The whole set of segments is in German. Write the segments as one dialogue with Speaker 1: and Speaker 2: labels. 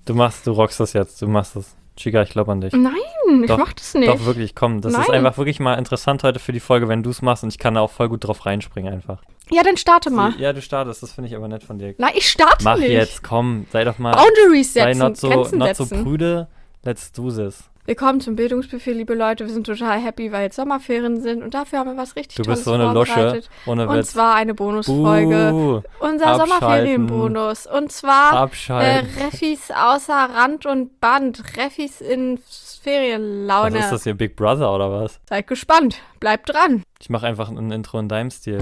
Speaker 1: Du rockst das jetzt, du machst das. Chica, ich glaube an dich.
Speaker 2: Nein, ich
Speaker 1: Doch,
Speaker 2: mach das nicht.
Speaker 1: Doch, wirklich, komm. Das ist
Speaker 2: Nein.
Speaker 1: einfach wirklich mal interessant heute für die Folge, wenn du es machst und ich kann da auch voll gut drauf reinspringen einfach.
Speaker 2: Ja, dann starte mal.
Speaker 1: Ja, du startest, das finde ich aber nett von dir.
Speaker 2: Nein, ich starte
Speaker 1: Mach
Speaker 2: nicht.
Speaker 1: jetzt, komm, sei doch mal,
Speaker 2: Boundaries
Speaker 1: sei
Speaker 2: setzen,
Speaker 1: not
Speaker 2: Grenzen
Speaker 1: so
Speaker 2: setzen.
Speaker 1: prüde, let's do this.
Speaker 2: Willkommen zum Bildungsbuffet, liebe Leute. Wir sind total happy, weil jetzt Sommerferien sind und dafür haben wir was richtig
Speaker 1: Du
Speaker 2: Tolles
Speaker 1: bist so eine Lusche,
Speaker 2: vorbereitet.
Speaker 1: ohne
Speaker 2: Und
Speaker 1: Witz.
Speaker 2: zwar eine Bonusfolge. Unser
Speaker 1: abschalten.
Speaker 2: Sommerferienbonus. Und zwar
Speaker 1: Abschalten.
Speaker 2: Reffis außer Rand und Band. Reffis in Ferienlaune.
Speaker 1: Was ist das hier, Big Brother oder was?
Speaker 2: Seid gespannt. Bleibt dran.
Speaker 1: Ich mache einfach ein Intro in deinem Stil.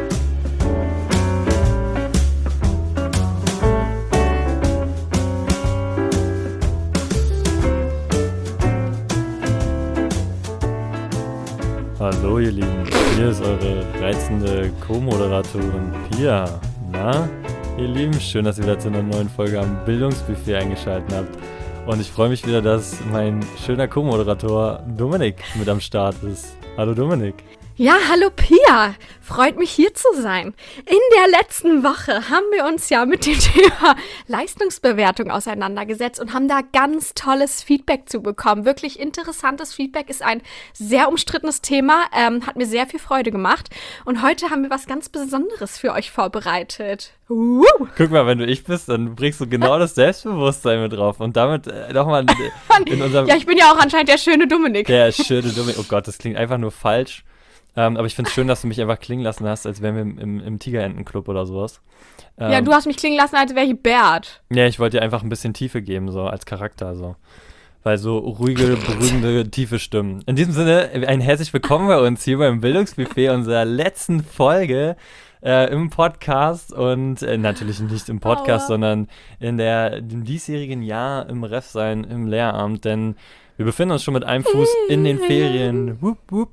Speaker 1: Hallo ihr Lieben, hier ist eure reizende Co-Moderatorin Pia. Na, ihr Lieben, schön, dass ihr wieder zu einer neuen Folge am Bildungsbuffet eingeschaltet habt. Und ich freue mich wieder, dass mein schöner Co-Moderator Dominik mit am Start ist. Hallo Dominik.
Speaker 2: Ja, hallo Pia. Freut mich hier zu sein. In der letzten Woche haben wir uns ja mit dem Thema Leistungsbewertung auseinandergesetzt und haben da ganz tolles Feedback zu bekommen. Wirklich interessantes Feedback, ist ein sehr umstrittenes Thema, hat mir sehr viel Freude gemacht. Und heute haben wir was ganz Besonderes für euch vorbereitet.
Speaker 1: Guck mal, wenn du ich bist, dann bringst du genau das Selbstbewusstsein mit drauf. Und damit nochmal in unserem...
Speaker 2: Ja, ich bin ja auch anscheinend der schöne Dominik.
Speaker 1: Der schöne Dominik. Oh Gott, das klingt einfach nur falsch. Aber ich finde es schön, dass du mich einfach klingen lassen hast, als wären wir im Tigerentenclub oder sowas.
Speaker 2: Ja, du hast mich klingen lassen, als wäre ich Bert.
Speaker 1: Ja, ich wollte dir einfach ein bisschen Tiefe geben, so als Charakter, so. Weil so ruhige, beruhigende, tiefe Stimmen. In diesem Sinne, ein herzlich willkommen bei uns hier beim Bildungsbuffet unserer letzten Folge im Podcast und natürlich nicht im Podcast, sondern in dem diesjährigen Jahr im Ref sein, im Lehramt, denn wir befinden uns schon mit einem Fuß in den Ferien. Wupp, wupp.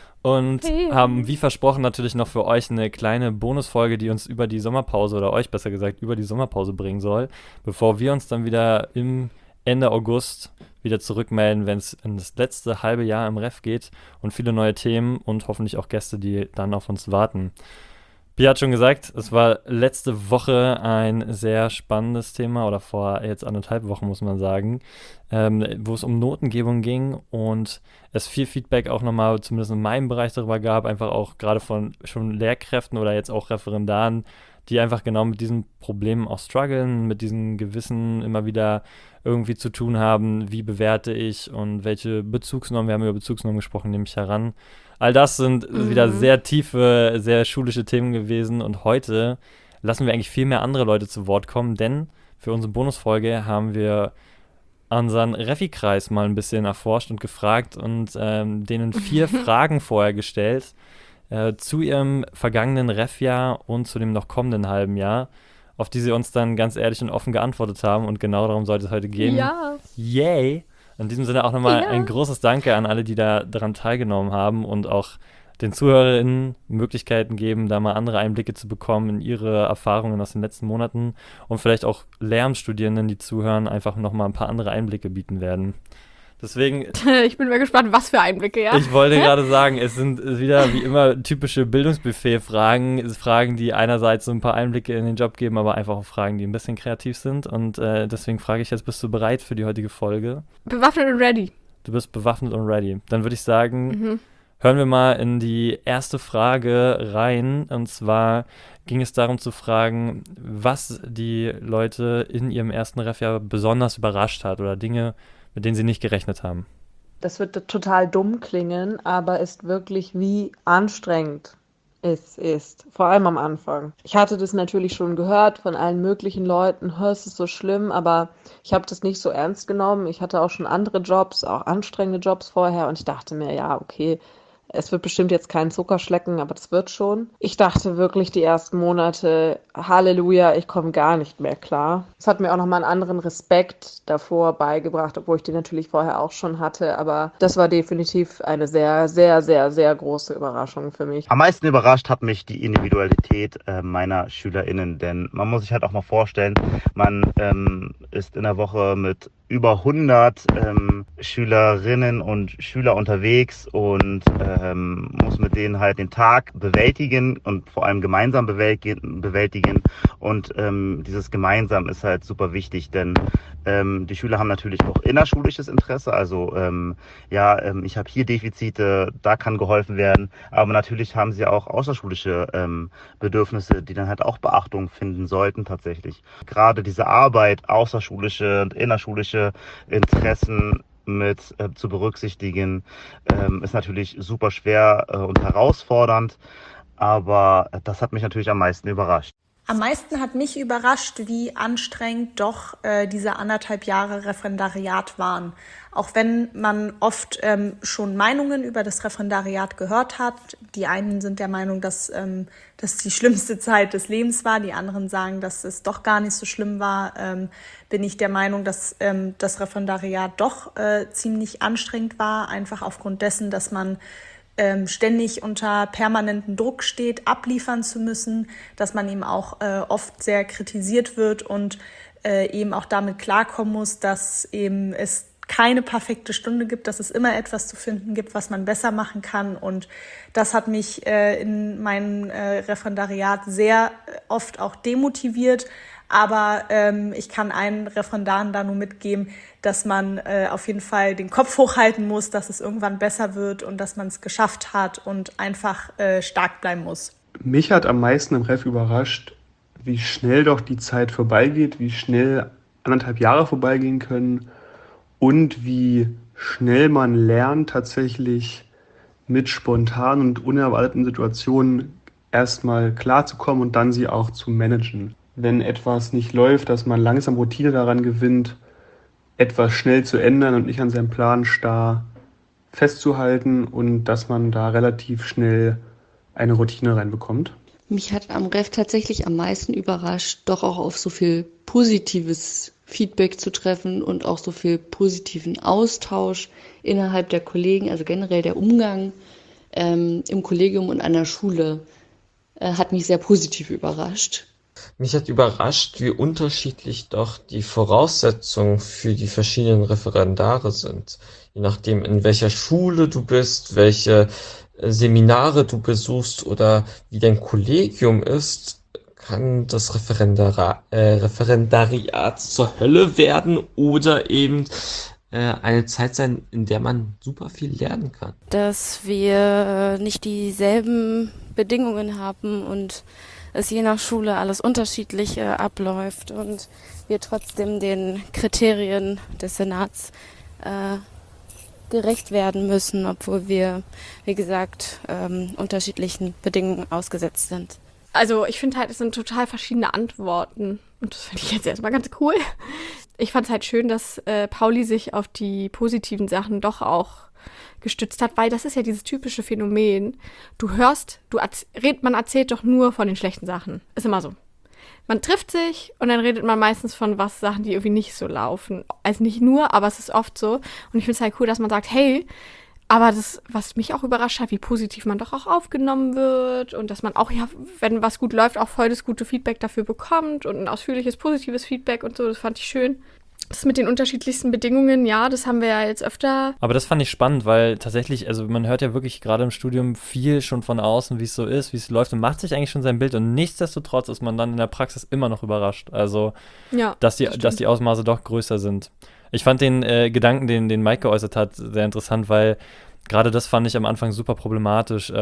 Speaker 1: Und haben, wie versprochen, natürlich noch für euch eine kleine Bonusfolge, die uns über die Sommerpause, oder euch besser gesagt, über die Sommerpause bringen soll, bevor wir uns dann wieder im Ende August wieder zurückmelden, wenn es in das letzte halbe Jahr im Ref geht und viele neue Themen und hoffentlich auch Gäste, die dann auf uns warten. Pia hat schon gesagt, es war letzte Woche ein sehr spannendes Thema, oder vor jetzt 1,5 Wochen, muss man sagen, wo es um Notengebung ging und es viel Feedback auch nochmal, zumindest in meinem Bereich, darüber gab, einfach auch gerade von schon Lehrkräften oder jetzt auch Referendaren, die einfach genau mit diesen Problemen auch strugglen, mit diesen Gewissen immer wieder irgendwie zu tun haben, wie bewerte ich und welche Bezugsnormen, wir haben über Bezugsnormen gesprochen, nehme ich heran. All das sind wieder sehr tiefe, sehr schulische Themen gewesen und heute lassen wir eigentlich viel mehr andere Leute zu Wort kommen, denn für unsere Bonusfolge haben wir unseren Refi-Kreis mal ein bisschen erforscht und gefragt und denen 4 Fragen vorher gestellt zu ihrem vergangenen Ref-Jahr und zu dem noch kommenden halben Jahr, auf die sie uns dann ganz ehrlich und offen geantwortet haben und genau darum sollte es heute gehen.
Speaker 2: Ja.
Speaker 1: Yay! In diesem Sinne auch nochmal ein großes Danke an alle, die da daran teilgenommen haben und auch den ZuhörerInnen Möglichkeiten geben, da mal andere Einblicke zu bekommen in ihre Erfahrungen aus den letzten Monaten und vielleicht auch Lehramtsstudierenden, die zuhören, einfach nochmal ein paar andere Einblicke bieten werden. Deswegen...
Speaker 2: Ich bin mal gespannt, was für Einblicke, ja?
Speaker 1: Ich wollte gerade sagen, es sind wieder wie immer typische Bildungsbuffet-Fragen, Fragen, die einerseits so ein paar Einblicke in den Job geben, aber einfach auch Fragen, die ein bisschen kreativ sind. Und deswegen frage ich jetzt, bist du bereit für die heutige Folge?
Speaker 2: Bewaffnet und ready.
Speaker 1: Du bist bewaffnet und ready. Dann würde ich sagen, hören wir mal in die erste Frage rein. Und zwar ging es darum zu fragen, was die Leute in ihrem ersten Refjahr besonders überrascht hat oder Dinge, mit denen sie nicht gerechnet haben.
Speaker 3: Das wird total dumm klingen, aber ist wirklich, wie anstrengend es ist. Vor allem am Anfang. Ich hatte das natürlich schon gehört von allen möglichen Leuten, es ist so schlimm, aber ich habe das nicht so ernst genommen. Ich hatte auch schon andere Jobs, auch anstrengende Jobs vorher und ich dachte mir, ja, okay, es wird bestimmt jetzt kein Zuckerschlecken, aber das wird schon. Ich dachte wirklich die ersten Monate, Halleluja, ich komme gar nicht mehr klar. Es hat mir auch nochmal einen anderen Respekt davor beigebracht, obwohl ich den natürlich vorher auch schon hatte. Aber das war definitiv eine sehr, sehr, sehr, sehr große Überraschung für mich.
Speaker 4: Am meisten überrascht hat mich die Individualität meiner SchülerInnen, denn man muss sich halt auch mal vorstellen, man ist in der Woche mit über 100 Schülerinnen und Schüler unterwegs und muss mit denen halt den Tag bewältigen und vor allem gemeinsam bewältigen. Und dieses Gemeinsam ist halt super wichtig, denn die Schüler haben natürlich auch innerschulisches Interesse. Also ich habe hier Defizite, da kann geholfen werden. Aber natürlich haben sie auch außerschulische Bedürfnisse, die dann halt auch Beachtung finden sollten tatsächlich. Gerade diese Arbeit, außerschulische und innerschulische Interessen mit zu berücksichtigen, ist natürlich super schwer und herausfordernd. Aber das hat mich natürlich am meisten überrascht.
Speaker 5: Am meisten hat mich überrascht, wie anstrengend doch diese 1,5 Jahre Referendariat waren. Auch wenn man oft schon Meinungen über das Referendariat gehört hat. Die einen sind der Meinung, dass das die schlimmste Zeit des Lebens war. Die anderen sagen, dass es doch gar nicht so schlimm war. Bin ich der Meinung, dass das Referendariat doch ziemlich anstrengend war. Einfach aufgrund dessen, dass man ständig unter permanentem Druck steht, abliefern zu müssen, dass man eben auch oft sehr kritisiert wird und eben auch damit klarkommen muss, dass eben es keine perfekte Stunde gibt, dass es immer etwas zu finden gibt, was man besser machen kann. Und das hat mich in meinem Referendariat sehr oft auch demotiviert. Aber ich kann allen Referendaren da nur mitgeben, dass man auf jeden Fall den Kopf hochhalten muss, dass es irgendwann besser wird und dass man es geschafft hat und einfach stark bleiben muss.
Speaker 6: Mich hat am meisten im Ref überrascht, wie schnell doch die Zeit vorbeigeht, wie schnell 1,5 Jahre vorbeigehen können und wie schnell man lernt, tatsächlich mit spontanen und unerwarteten Situationen erstmal klarzukommen und dann sie auch zu managen. Wenn etwas nicht läuft, dass man langsam Routine daran gewinnt, etwas schnell zu ändern und nicht an seinem Plan starr festzuhalten und dass man da relativ schnell eine Routine reinbekommt.
Speaker 7: Mich hat am Ref tatsächlich am meisten überrascht, doch auch auf so viel positives Feedback zu treffen und auch so viel positiven Austausch innerhalb der Kollegen, also generell der Umgang im Kollegium und an der Schule hat mich sehr positiv überrascht.
Speaker 8: Mich hat überrascht, wie unterschiedlich doch die Voraussetzungen für die verschiedenen Referendare sind. Je nachdem, in welcher Schule du bist, welche Seminare du besuchst oder wie dein Kollegium ist, kann das Referendariat zur Hölle werden oder eben eine Zeit sein, in der man super viel lernen kann.
Speaker 9: Dass wir nicht dieselben Bedingungen haben und es je nach Schule alles unterschiedlich abläuft und wir trotzdem den Kriterien des Senats gerecht werden müssen, obwohl wir, wie gesagt, unterschiedlichen Bedingungen ausgesetzt sind.
Speaker 2: Also ich finde halt, es sind total verschiedene Antworten und das finde ich jetzt erstmal ganz cool. Ich fand es halt schön, dass Pauli sich auf die positiven Sachen doch auch gestützt hat, weil das ist ja dieses typische Phänomen. Du hörst, man erzählt doch nur von den schlechten Sachen. Ist immer so. Man trifft sich und dann redet man meistens von Sachen, die irgendwie nicht so laufen. Also nicht nur, aber es ist oft so. Und ich finde es halt cool, dass man sagt, hey, aber das, was mich auch überrascht hat, wie positiv man doch auch aufgenommen wird und dass man auch, ja, wenn was gut läuft, auch voll das gute Feedback dafür bekommt und ein ausführliches, positives Feedback und so, das fand ich schön. Das mit den unterschiedlichsten Bedingungen, ja, das haben wir ja jetzt öfter.
Speaker 1: Aber das fand ich spannend, weil tatsächlich, also man hört ja wirklich gerade im Studium viel schon von außen, wie es so ist, wie es läuft und macht sich eigentlich schon sein Bild und nichtsdestotrotz ist man dann in der Praxis immer noch überrascht. Also,
Speaker 2: ja,
Speaker 1: dass die Ausmaße doch größer sind. Ich fand den Gedanken, den Mike geäußert hat, sehr interessant, weil gerade das fand ich am Anfang super problematisch.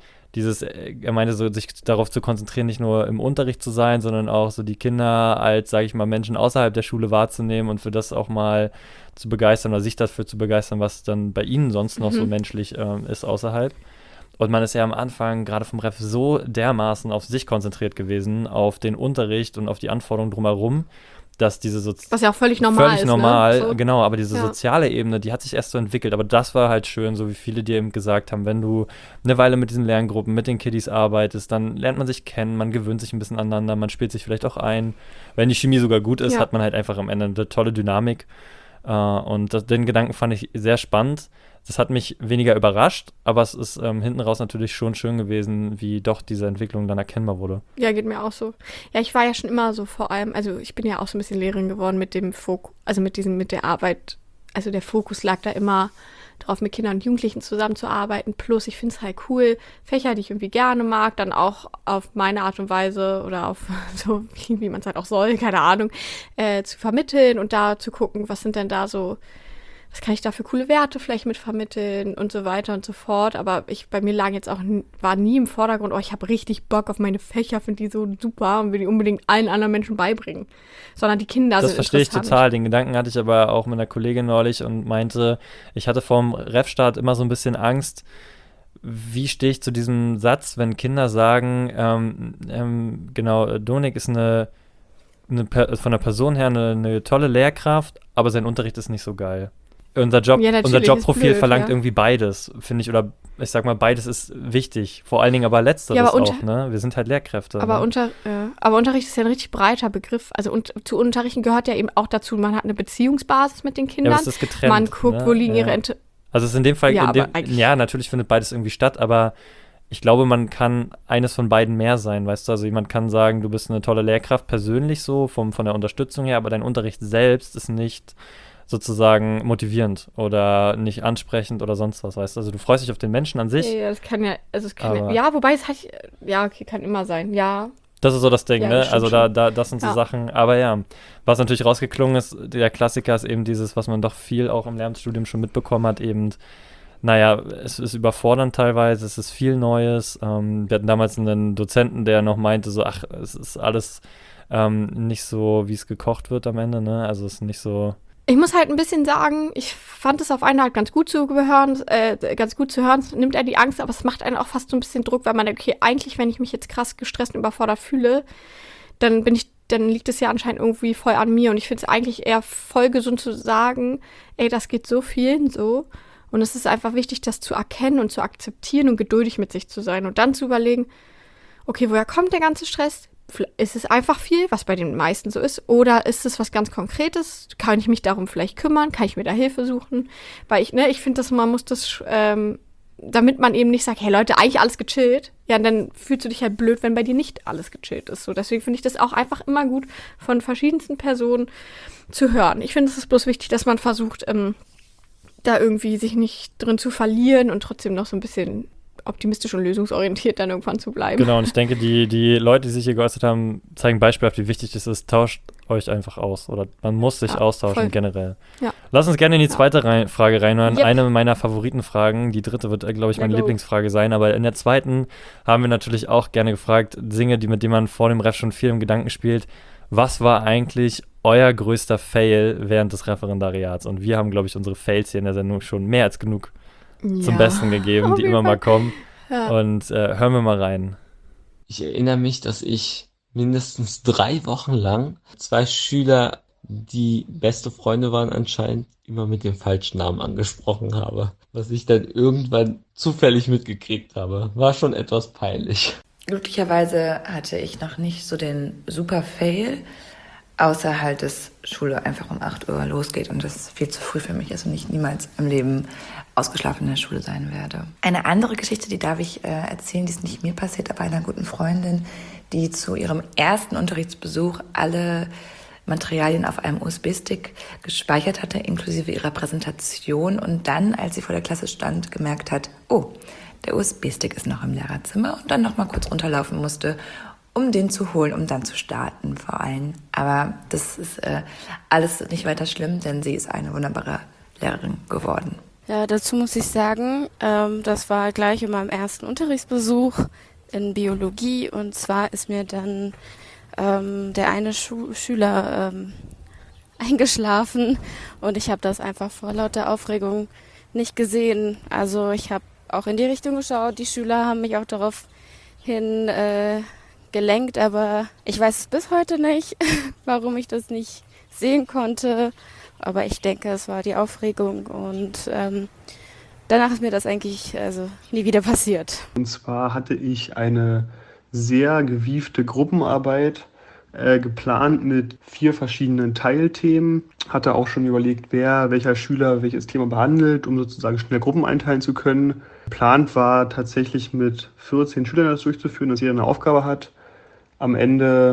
Speaker 1: Er meinte so, sich darauf zu konzentrieren, nicht nur im Unterricht zu sein, sondern auch so die Kinder als, sage ich mal, Menschen außerhalb der Schule wahrzunehmen und für das auch mal zu begeistern oder sich dafür zu begeistern, was dann bei ihnen sonst noch so menschlich ist außerhalb. Und man ist ja am Anfang gerade vom Ref so dermaßen auf sich konzentriert gewesen, auf den Unterricht und auf die Anforderungen drumherum, dass diese
Speaker 2: was ja auch völlig normal ist.
Speaker 1: Ne? So. Genau, aber diese
Speaker 2: ja.
Speaker 1: soziale Ebene, die hat sich erst so entwickelt. Aber das war halt schön, so wie viele dir eben gesagt haben, wenn du eine Weile mit diesen Lerngruppen, mit den Kiddies arbeitest, dann lernt man sich kennen, man gewöhnt sich ein bisschen aneinander, man spielt sich vielleicht auch ein. Wenn die Chemie sogar gut ist, hat man halt einfach am Ende eine tolle Dynamik. Und den Gedanken fand ich sehr spannend. Das hat mich weniger überrascht, aber es ist hinten raus natürlich schon schön gewesen, wie doch diese Entwicklung dann erkennbar wurde.
Speaker 2: Ja, geht mir auch so. Ja, ich war ja schon immer so vor allem, also ich bin ja auch so ein bisschen Lehrerin geworden mit dem Fokus, also mit der Arbeit, also der Fokus lag da immer drauf, mit Kindern und Jugendlichen zusammenzuarbeiten. Plus, ich finde es halt cool, Fächer, die ich irgendwie gerne mag, dann auch auf meine Art und Weise oder auf so, wie man es halt auch soll, keine Ahnung, zu vermitteln und da zu gucken, was sind denn da so, was kann ich da für coole Werte vielleicht mit vermitteln und so weiter und so fort. Aber bei mir lagen jetzt auch, war nie im Vordergrund, ich habe richtig Bock auf meine Fächer, finde die so super und will die unbedingt allen anderen Menschen beibringen. Sondern die Kinder sind
Speaker 1: Das verstehe ich total. Den Gedanken hatte ich aber auch mit einer Kollegin neulich und meinte, ich hatte vorm Ref-Start immer so ein bisschen Angst, wie stehe ich zu diesem Satz, wenn Kinder sagen, genau, Dominik ist von der Person her eine tolle Lehrkraft, aber sein Unterricht ist nicht so geil. Unser Jobprofil verlangt irgendwie beides, finde ich, oder ich sag mal, beides ist wichtig. Vor allen Dingen aber letzteres auch, ne? Wir sind halt Lehrkräfte.
Speaker 2: Aber,
Speaker 1: ne?
Speaker 2: Aber Unterricht ist ja ein richtig breiter Begriff. Also zu Unterrichten gehört ja eben auch dazu, man hat eine Beziehungsbasis mit den Kindern.
Speaker 1: Ja, aber es ist getrennt,
Speaker 2: man guckt, wo liegen ihre
Speaker 1: Also es ist in dem Fall, natürlich findet beides irgendwie statt, aber ich glaube, man kann eines von beiden mehr sein, weißt du? Also jemand kann sagen, du bist eine tolle Lehrkraft, persönlich so, von der Unterstützung her, aber dein Unterricht selbst ist nicht sozusagen motivierend oder nicht ansprechend oder sonst was, weißt du? Also du freust dich auf den Menschen an sich.
Speaker 2: Ja, das kann ja, wobei es halt, kann immer sein, ja.
Speaker 1: Das ist so das Ding,
Speaker 2: ja,
Speaker 1: ne? Also das sind so Sachen, aber ja, was natürlich rausgeklungen ist, der Klassiker ist eben dieses, was man doch viel auch im Lehramtsstudium schon mitbekommen hat, eben, naja, es ist überfordernd teilweise, es ist viel Neues. Wir hatten damals einen Dozenten, der noch meinte, so, es ist alles nicht so, wie es gekocht wird am Ende, ne? Also es ist nicht so.
Speaker 2: Ich muss halt ein bisschen sagen, ich fand es auf eine Art ganz gut zu hören, nimmt er die Angst, aber es macht einen auch fast so ein bisschen Druck, weil man denkt, okay, eigentlich, wenn ich mich jetzt krass gestresst und überfordert fühle, dann liegt es ja anscheinend irgendwie voll an mir und ich finde es eigentlich eher voll gesund zu sagen, ey, das geht so vielen so und es ist einfach wichtig, das zu erkennen und zu akzeptieren und geduldig mit sich zu sein und dann zu überlegen, okay, woher kommt der ganze Stress? Ist es einfach viel, was bei den meisten so ist, oder ist es was ganz Konkretes? Kann ich mich darum vielleicht kümmern? Kann ich mir da Hilfe suchen? Weil ich finde, man muss das, damit man eben nicht sagt, hey Leute, eigentlich alles gechillt, ja, dann fühlst du dich halt blöd, wenn bei dir nicht alles gechillt ist. So, deswegen finde ich das auch einfach immer gut, von verschiedensten Personen zu hören. Ich finde, es ist bloß wichtig, dass man versucht, da irgendwie sich nicht drin zu verlieren und trotzdem noch so ein bisschen optimistisch und lösungsorientiert dann irgendwann zu bleiben.
Speaker 1: Genau, und ich denke, die Leute, die sich hier geäußert haben, zeigen beispielhaft, wie wichtig es ist, tauscht euch einfach aus. Oder man muss sich austauschen, voll. Generell. Ja. Lass uns gerne in die zweite Frage reinhören. Yep. Eine meiner Favoritenfragen. Die dritte wird, glaube ich, meine Lieblingsfrage sein. Aber in der zweiten haben wir natürlich auch gerne gefragt, Dinge, mit denen man vor dem Ref schon viel im Gedanken spielt. Was war eigentlich euer größter Fail während des Referendariats? Und wir haben, glaube ich, unsere Fails hier in der Sendung schon mehr als genug zum Besten gegeben, die immer mal kommen. Ja. Und hören wir mal rein.
Speaker 8: Ich erinnere mich, dass ich mindestens 3 Wochen lang 2 Schüler, die beste Freunde waren anscheinend, immer mit dem falschen Namen angesprochen habe. Was ich dann irgendwann zufällig mitgekriegt habe. War schon etwas peinlich.
Speaker 10: Glücklicherweise hatte ich noch nicht so den super Fail, außer halt, dass Schule einfach um 8 Uhr losgeht und das viel zu früh für mich ist und ich niemals im Leben ausgeschlafen in der Schule sein werde. Eine andere Geschichte, die darf ich erzählen, die ist nicht mir passiert, aber einer guten Freundin, die zu ihrem ersten Unterrichtsbesuch alle Materialien auf einem USB-Stick gespeichert hatte, inklusive ihrer Präsentation und dann, als sie vor der Klasse stand, gemerkt hat, oh, der USB-Stick ist noch im Lehrerzimmer und dann noch mal kurz runterlaufen musste, um den zu holen, um dann zu starten vor allem. Aber das ist alles nicht weiter schlimm, denn sie ist eine wunderbare Lehrerin geworden.
Speaker 9: Ja, dazu muss ich sagen, das war gleich in meinem ersten Unterrichtsbesuch in Biologie und zwar ist mir dann der eine Schüler eingeschlafen und ich habe das einfach vor lauter Aufregung nicht gesehen. Also ich habe auch in die Richtung geschaut, die Schüler haben mich auch daraufhin gelenkt, aber ich weiß es bis heute nicht, warum ich das nicht sehen konnte. Aber ich denke, es war die Aufregung und danach ist mir das eigentlich nie wieder passiert.
Speaker 6: Und zwar hatte ich eine sehr gewiefte Gruppenarbeit geplant mit 4 verschiedenen Teilthemen. Hatte auch schon überlegt, welcher Schüler welches Thema behandelt, um sozusagen schnell Gruppen einteilen zu können. Geplant war tatsächlich mit 14 Schülern das durchzuführen, dass jeder eine Aufgabe hat. Am Ende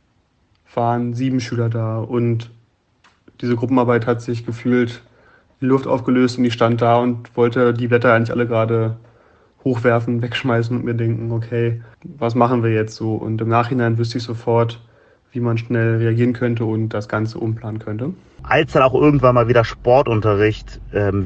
Speaker 6: waren 7 Schüler da und diese Gruppenarbeit hat sich gefühlt in die Luft aufgelöst und ich stand da und wollte die Blätter eigentlich alle gerade hochwerfen, wegschmeißen und mir denken, okay, was machen wir jetzt so? Und im Nachhinein wüsste ich sofort, wie man schnell reagieren könnte und das Ganze umplanen könnte.
Speaker 4: Als dann auch irgendwann mal wieder Sportunterricht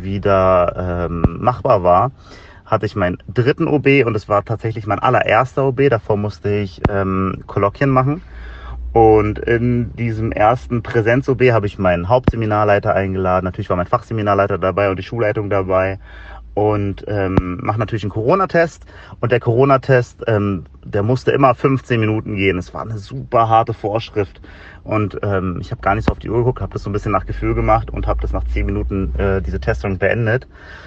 Speaker 4: wieder machbar war, hatte ich meinen 3. OB und es war tatsächlich mein allererster OB. Davor musste ich Kolloquien machen. Und in diesem ersten Präsenz-OB habe ich meinen Hauptseminarleiter eingeladen. Natürlich war mein Fachseminarleiter dabei und die Schulleitung dabei. Und mache natürlich einen Corona-Test. Und der Corona-Test, der musste immer 15 Minuten gehen. Es war eine super harte Vorschrift. Und ich habe gar nicht so auf die Uhr geguckt, habe das so ein bisschen nach Gefühl gemacht und habe das nach 10 Minuten diese Testung beendet.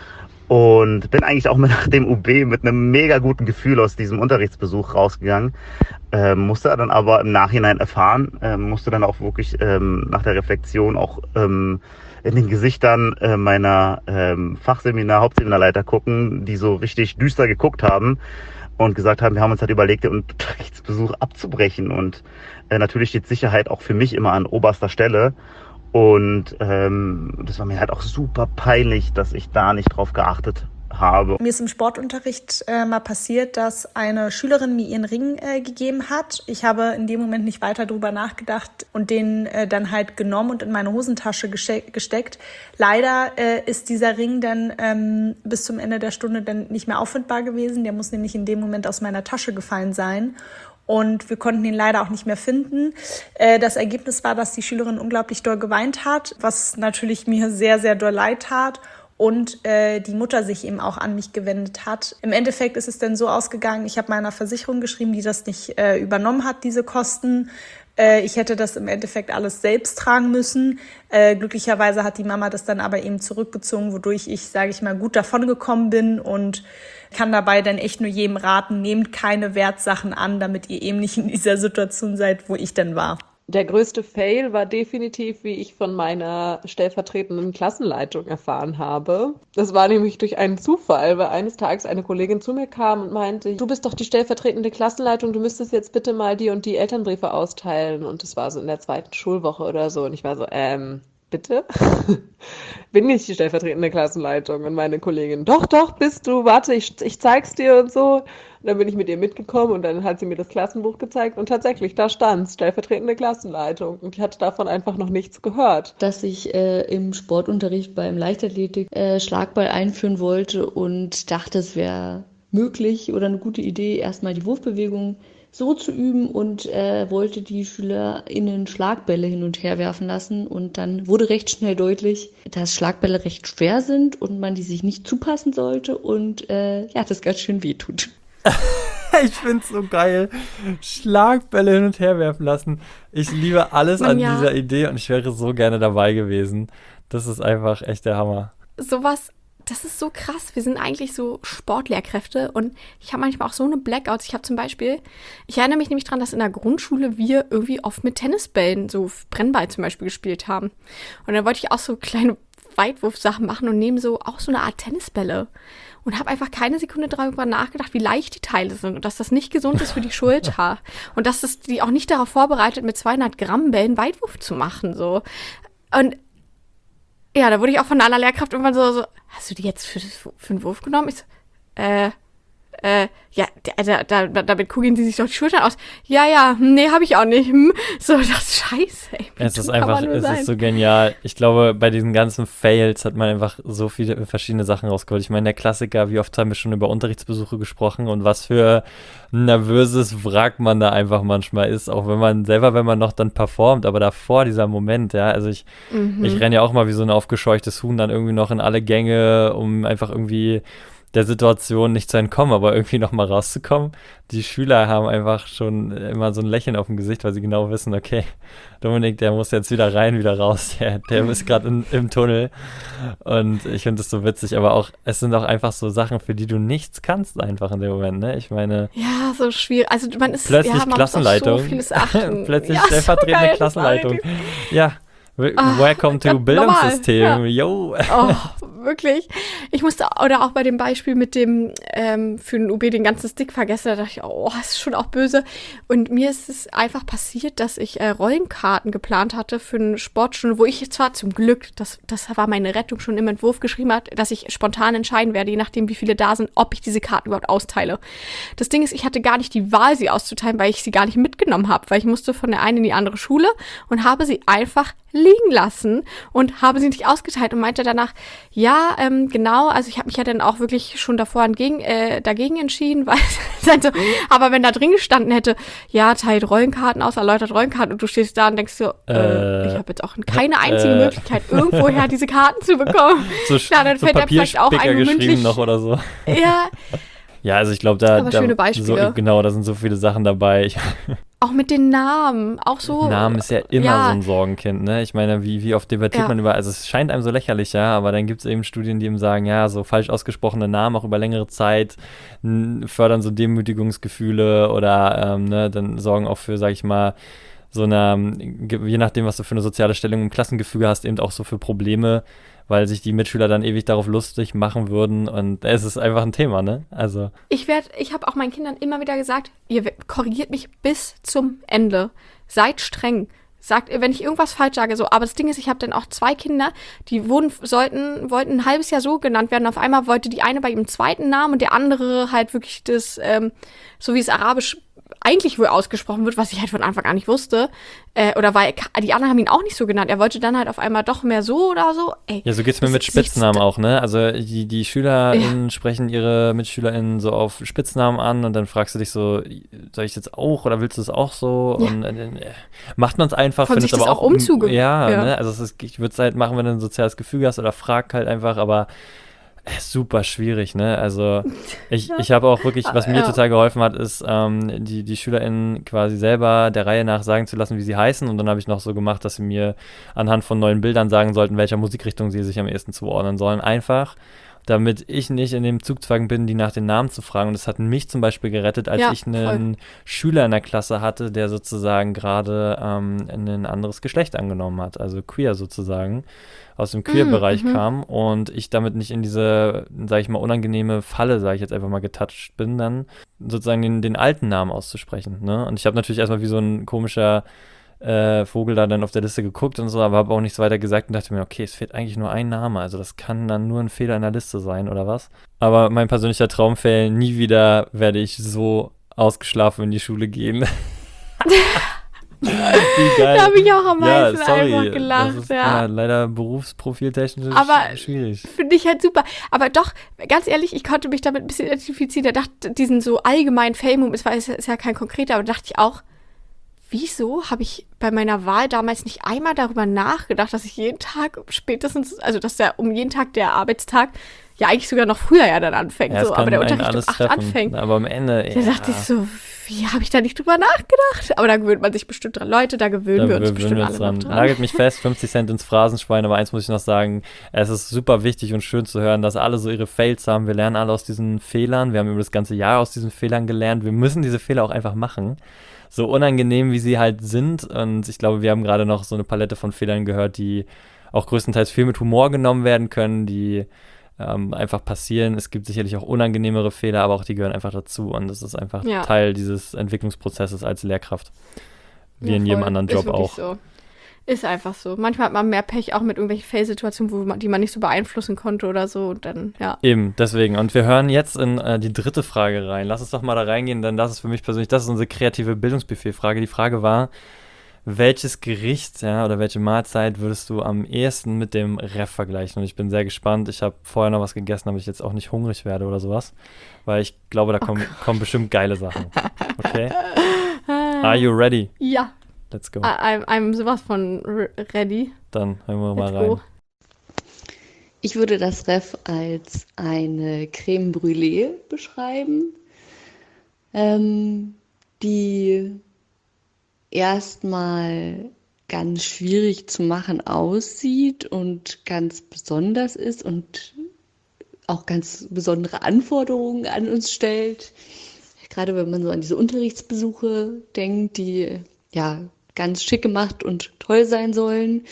Speaker 4: Und bin eigentlich auch nach dem UB mit einem mega guten Gefühl aus diesem Unterrichtsbesuch rausgegangen. Musste dann aber im Nachhinein erfahren, musste dann auch wirklich nach der Reflexion auch in den Gesichtern meiner Hauptseminarleiter gucken, die so richtig düster geguckt haben und gesagt haben, wir haben uns halt überlegt, den Unterrichtsbesuch abzubrechen. Und natürlich steht Sicherheit auch für mich immer an oberster Stelle. Und das war mir halt auch super peinlich, dass ich da nicht drauf geachtet habe.
Speaker 5: Mir ist im Sportunterricht mal passiert, dass eine Schülerin mir ihren Ring gegeben hat. Ich habe in dem Moment nicht weiter drüber nachgedacht und den dann halt genommen und in meine Hosentasche gesteckt. Leider ist dieser Ring dann bis zum Ende der Stunde dann nicht mehr auffindbar gewesen. Der muss nämlich in dem Moment aus meiner Tasche gefallen sein. Und wir konnten ihn leider auch nicht mehr finden. Das Ergebnis war, dass die Schülerin unglaublich doll geweint hat, was natürlich mir sehr, sehr doll leid tat. Und die Mutter sich eben auch an mich gewendet hat. Im Endeffekt ist es dann so ausgegangen, ich habe meiner Versicherung geschrieben, die das nicht übernommen hat, diese Kosten. Ich hätte das im Endeffekt alles selbst tragen müssen. Glücklicherweise hat die Mama das dann aber eben zurückgezogen, wodurch ich, sage ich mal, gut davon gekommen bin und kann dabei dann echt nur jedem raten, nehmt keine Wertsachen an, damit ihr eben nicht in dieser Situation seid, wo ich dann war.
Speaker 3: Der größte Fail war definitiv, wie ich von meiner stellvertretenden Klassenleitung erfahren habe. Das war nämlich durch einen Zufall, weil eines Tages eine Kollegin zu mir kam und meinte, du bist doch die stellvertretende Klassenleitung, du müsstest jetzt bitte mal die und die Elternbriefe austeilen. Und das war so in der 2. Schulwoche oder so. Und ich war so, bitte? Bin nicht die stellvertretende Klassenleitung. Und meine Kollegin, doch, bist du, warte, ich zeig's dir und so. Und dann bin ich mit ihr mitgekommen und dann hat sie mir das Klassenbuch gezeigt und tatsächlich, da stand's, stellvertretende Klassenleitung. Und ich hatte davon einfach noch nichts gehört.
Speaker 7: Dass ich im Sportunterricht beim Leichtathletik Schlagball einführen wollte und dachte, es wäre möglich oder eine gute Idee, erstmal die Wurfbewegung so zu üben und wollte die SchülerInnen Schlagbälle hin und her werfen lassen. Und dann wurde recht schnell deutlich, dass Schlagbälle recht schwer sind und man die sich nicht zupassen sollte und das ganz schön wehtut.
Speaker 1: Ich find's so geil. Schlagbälle hin und her werfen lassen. Ich liebe alles an dieser Idee und ich wäre so gerne dabei gewesen. Das ist einfach echt der Hammer.
Speaker 2: Sowas, das ist so krass. Wir sind eigentlich so Sportlehrkräfte und ich habe manchmal auch so eine Blackouts. Ich erinnere mich nämlich dran, dass in der Grundschule wir irgendwie oft mit Tennisbällen, so Brennball zum Beispiel, gespielt haben. Und dann wollte ich auch so kleine Weitwurfsachen machen und nehme auch so eine Art Tennisbälle. Und habe einfach keine Sekunde darüber nachgedacht, wie leicht die Teile sind und dass das nicht gesund ist für die Schulter. Und dass das die auch nicht darauf vorbereitet, mit 200 Gramm Bällen Weitwurf zu machen. So. Und ja, da wurde ich auch von einer Lehrkraft irgendwann so, hast du die jetzt für einen Wurf genommen? Ich so, damit kugeln sie sich doch die Schultern aus. Ja, nee, habe ich auch nicht. So, das ist scheiße, ey.
Speaker 1: Es ist so genial. Ich glaube, bei diesen ganzen Fails hat man einfach so viele verschiedene Sachen rausgeholt. Ich meine, der Klassiker, wie oft haben wir schon über Unterrichtsbesuche gesprochen und was für ein nervöses Wrack man da einfach manchmal ist, auch wenn man noch dann performt, aber davor dieser Moment, ja, also ich renne ja auch mal wie so ein aufgescheuchtes Huhn dann irgendwie noch in alle Gänge, um einfach irgendwie der Situation nicht zu entkommen, aber irgendwie nochmal rauszukommen. Die Schüler haben einfach schon immer so ein Lächeln auf dem Gesicht, weil sie genau wissen, okay, Dominik, der muss jetzt wieder rein, wieder raus, der ist gerade im Tunnel. Und ich finde das so witzig, aber auch, es sind auch einfach so Sachen, für die du nichts kannst einfach in dem Moment, ne? Ich meine,
Speaker 2: Ja, so schwierig. Also man ist
Speaker 1: plötzlich
Speaker 2: man muss auf
Speaker 1: Klassenleitung,
Speaker 2: so vieles achten.
Speaker 1: plötzlich
Speaker 2: Ja, so
Speaker 1: stellvertretende
Speaker 2: geil,
Speaker 1: Klassenleitung.
Speaker 2: sorry.
Speaker 1: Ja, welcome to
Speaker 2: normal,
Speaker 1: Bildungssystem, yo.
Speaker 2: Oh, wirklich. Ich musste, oder auch bei dem Beispiel mit dem für den UB den ganzen Stick vergessen, da dachte ich, oh, das ist schon auch böse. Und mir ist es einfach passiert, dass ich Rollenkarten geplant hatte für eine Sportstunde, wo ich zwar zum Glück, das war meine Rettung, schon im Entwurf geschrieben hat, dass ich spontan entscheiden werde, je nachdem wie viele da sind, ob ich diese Karten überhaupt austeile. Das Ding ist, ich hatte gar nicht die Wahl, sie auszuteilen, weil ich sie gar nicht mitgenommen habe, weil ich musste von der einen in die andere Schule und habe sie einfach liegen lassen und habe sie nicht ausgeteilt und meinte danach, ja, genau, also ich habe mich ja dann auch wirklich schon davor dagegen entschieden, weil aber wenn da drin gestanden hätte, ja, teilt Rollenkarten aus, erläutert Rollenkarten und du stehst da und denkst so, ich habe jetzt auch keine einzige Möglichkeit, irgendwoher diese Karten zu bekommen.
Speaker 1: So,
Speaker 2: Klar, dann
Speaker 1: so
Speaker 2: fällt da vielleicht auch
Speaker 1: Papierspicker
Speaker 2: ein
Speaker 1: geschrieben
Speaker 2: mündlich.
Speaker 1: noch oder so.
Speaker 2: Ja,
Speaker 1: Ja, also ich glaube,
Speaker 2: Aber schöne Beispiele.
Speaker 1: da sind so viele Sachen dabei.
Speaker 2: auch mit den Namen, auch so.
Speaker 1: Namen ist ja immer so ein Sorgenkind, ne? Ich meine, wie oft debattiert man über, also es scheint einem so lächerlich, ja, aber dann gibt es eben Studien, die eben sagen, ja, so falsch ausgesprochene Namen auch über längere Zeit fördern so Demütigungsgefühle oder ne, dann sorgen auch für, sag ich mal, so eine, je nachdem, was du für eine soziale Stellung im Klassengefüge hast, eben auch so für Probleme, weil sich die Mitschüler dann ewig darauf lustig machen würden und es ist einfach ein Thema, ne? Also
Speaker 2: Ich habe auch meinen Kindern immer wieder gesagt, ihr korrigiert mich bis zum Ende. Seid streng. Sagt, wenn ich irgendwas falsch sage, so. Aber das Ding ist, ich habe dann auch 2 Kinder, die wollten ein halbes Jahr so genannt werden. Auf einmal wollte die eine bei ihrem zweiten Namen und der andere halt wirklich das, so wie es Arabisch eigentlich wohl ausgesprochen wird, was ich halt von Anfang an nicht wusste. Oder weil die anderen haben ihn auch nicht so genannt. Er wollte dann halt auf einmal doch mehr so oder so. Ey,
Speaker 1: ja, so geht's mir mit Spitznamen auch, ne? Also die SchülerInnen sprechen ihre MitschülerInnen so auf Spitznamen an und dann fragst du dich so, soll ich jetzt auch oder willst du es auch so?
Speaker 2: Ja.
Speaker 1: Und macht man es einfach,
Speaker 2: Von
Speaker 1: findet
Speaker 2: sich
Speaker 1: aber
Speaker 2: das
Speaker 1: auch
Speaker 2: auch
Speaker 1: ja,
Speaker 2: ja.
Speaker 1: ne? Also ich würde es halt machen, wenn du ein soziales Gefüge hast oder frag halt einfach, aber super schwierig, ne? Also ich habe auch wirklich, was mir total geholfen hat, ist, die SchülerInnen quasi selber der Reihe nach sagen zu lassen, wie sie heißen. Und dann habe ich noch so gemacht, dass sie mir anhand von neuen Bildern sagen sollten, welcher Musikrichtung sie sich am ehesten zuordnen sollen. Einfach, damit ich nicht in dem Zugzwang bin, die nach den Namen zu fragen. Und das hat mich zum Beispiel gerettet, als ich einen Schüler in der Klasse hatte, der sozusagen gerade ein anderes Geschlecht angenommen hat, also queer sozusagen, aus dem Queer-Bereich kam und ich damit nicht in diese, sage ich mal, unangenehme Falle, sage ich jetzt einfach mal, getatscht bin, dann sozusagen den alten Namen auszusprechen. Ne? Und ich habe natürlich erstmal wie so ein komischer Vogel da dann auf der Liste geguckt und so, aber habe auch nichts weiter gesagt und dachte mir, okay, es fehlt eigentlich nur ein Name, also das kann dann nur ein Fehler in der Liste sein oder was. Aber mein persönlicher Traumfall, nie wieder werde ich so ausgeschlafen in die Schule gehen. Wie geil.
Speaker 2: Da habe ich auch am meisten
Speaker 1: sorry,
Speaker 2: einfach gelacht,
Speaker 1: das ist, leider berufsprofiltechnisch
Speaker 2: aber
Speaker 1: schwierig.
Speaker 2: Finde ich halt super. Aber doch, ganz ehrlich, ich konnte mich damit ein bisschen identifizieren. Da dachte diesen so allgemeinen Fame-Moment, ist ja kein konkreter, aber dachte ich auch, wieso habe ich bei meiner Wahl damals nicht einmal darüber nachgedacht, dass ich jeden Tag spätestens, also dass um jeden Tag der Arbeitstag ja eigentlich sogar noch früher ja dann anfängt,
Speaker 1: Ja,
Speaker 2: so, aber der Unterricht um 8
Speaker 1: treffen,
Speaker 2: anfängt.
Speaker 1: aber am Ende,
Speaker 2: Da dachte ich so, wie habe ich da nicht drüber nachgedacht? Aber da gewöhnt man sich bestimmt dran. Leute, da gewöhnen wir uns bestimmt alle noch dran.
Speaker 1: Nagelt mich fest, 50 Cent ins Phrasenschwein, aber eins muss ich noch sagen, es ist super wichtig und schön zu hören, dass alle so ihre Fails haben. Wir lernen alle aus diesen Fehlern, wir haben über das ganze Jahr aus diesen Fehlern gelernt. Wir müssen diese Fehler auch einfach machen. So unangenehm, wie sie halt sind. Und ich glaube, wir haben gerade noch so eine Palette von Fehlern gehört, die auch größtenteils viel mit Humor genommen werden können, die einfach passieren. Es gibt sicherlich auch unangenehmere Fehler, aber auch die gehören einfach dazu. Und das ist einfach Teil dieses Entwicklungsprozesses als Lehrkraft. Wie in jedem anderen Job auch.
Speaker 2: So. Ist einfach so. Manchmal hat man mehr Pech auch mit irgendwelchen Fail-Situationen, die man nicht so beeinflussen konnte oder so. Und dann, ja.
Speaker 1: Eben, deswegen. Und wir hören jetzt in die dritte Frage rein. Lass uns doch mal da reingehen, denn das ist für mich persönlich, das ist unsere kreative Bildungsbuffet-Frage. Die Frage war, welches Gericht oder welche Mahlzeit würdest du am ehesten mit dem Ref vergleichen? Und ich bin sehr gespannt. Ich habe vorher noch was gegessen, damit ich jetzt auch nicht hungrig werde oder sowas. Weil ich glaube, da kommen bestimmt geile Sachen. Okay? Are you ready?
Speaker 2: Ja.
Speaker 1: Let's go.
Speaker 2: I'm sowas von ready.
Speaker 1: Dann hören wir mal rein.
Speaker 7: Ich würde das Ref als eine Creme Brûlée beschreiben, die erstmal ganz schwierig zu machen aussieht und ganz besonders ist und auch ganz besondere Anforderungen an uns stellt. Gerade wenn man so an diese Unterrichtsbesuche denkt, die ja ganz schick gemacht und toll sein sollen.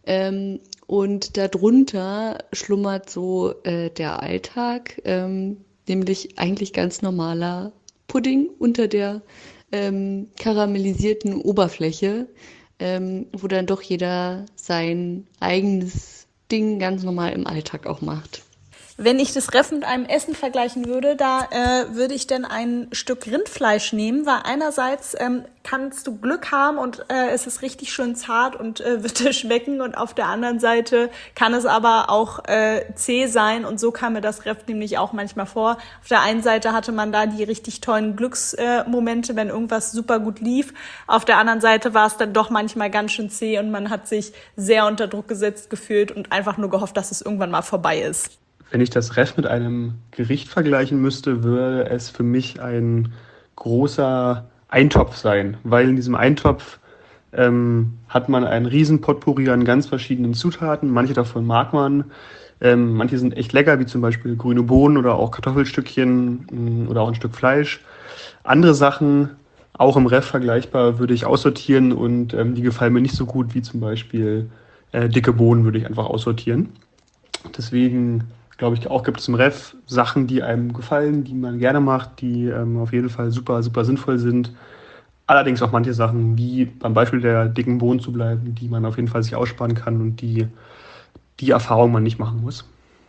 Speaker 7: Und darunter schlummert so der Alltag, nämlich eigentlich ganz normaler Pudding unter der karamellisierten Oberfläche, wo dann doch jeder sein eigenes Ding ganz normal im Alltag auch macht.
Speaker 5: Wenn ich das Ref mit einem Essen vergleichen würde, da würde ich dann ein Stück Rindfleisch nehmen, weil einerseits kannst du Glück haben und es ist richtig schön zart und wird dir schmecken und auf der anderen Seite kann es aber auch zäh sein und so kam mir das Ref nämlich auch manchmal vor. Auf der einen Seite hatte man da die richtig tollen Glücksmomente, wenn irgendwas super gut lief. Auf der anderen Seite war es dann doch manchmal ganz schön zäh und man hat sich sehr unter Druck gesetzt gefühlt und einfach nur gehofft, dass es irgendwann mal vorbei ist.
Speaker 6: Wenn ich das Ref mit einem Gericht vergleichen müsste, würde es für mich ein großer Eintopf sein, weil in diesem Eintopf hat man einen riesen Potpourri an ganz verschiedenen Zutaten. Manche davon mag man, manche sind echt lecker, wie zum Beispiel grüne Bohnen oder auch Kartoffelstückchen oder auch ein Stück Fleisch. Andere Sachen, auch im Ref vergleichbar, würde ich aussortieren und die gefallen mir nicht so gut wie zum Beispiel dicke Bohnen würde ich einfach aussortieren. Deswegen glaube ich auch, gibt es im Ref Sachen, die einem gefallen, die man gerne macht, die auf jeden Fall super, super sinnvoll sind. Allerdings auch manche Sachen, wie beim Beispiel der dicken Bohnen zu bleiben, die man auf jeden Fall sich aussparen kann und die Erfahrung man nicht machen muss.